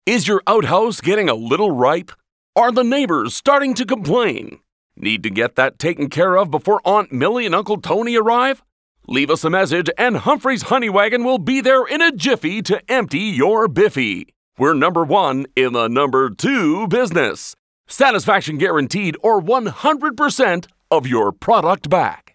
Is your outhouse getting a little ripe? Are the neighbors starting to complain? Need to get that taken care of before Aunt Millie and Uncle Tony arrive? Leave us a message and Humphrey's Honey Wagon will be there in a jiffy to empty your biffy. We're number 1 in the number 2 business. Satisfaction guaranteed or 100% of your product back.